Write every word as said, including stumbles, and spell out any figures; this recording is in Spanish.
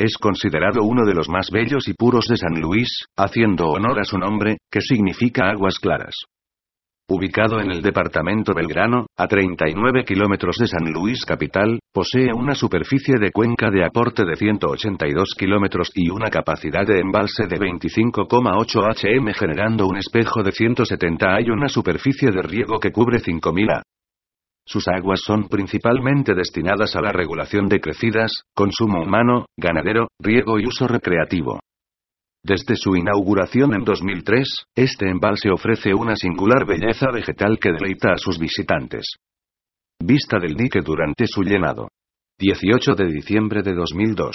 Es considerado uno de los más bellos y puros de San Luis, haciendo honor a su nombre, que significa aguas claras. Ubicado en el departamento Belgrano, a treinta y nueve kilómetros de San Luis capital, posee una superficie de cuenca de aporte de ciento ochenta y dos kilómetros y una capacidad de embalse de veinticinco coma ocho metros generando un espejo de ciento setenta y una superficie de riego que cubre cinco mil a. Sus aguas son principalmente destinadas a la regulación de crecidas, consumo humano, ganadero, riego y uso recreativo. Desde su inauguración en dos mil tres, este embalse ofrece una singular belleza vegetal que deleita a sus visitantes. Vista del dique durante su llenado. dieciocho de diciembre de dos mil dos.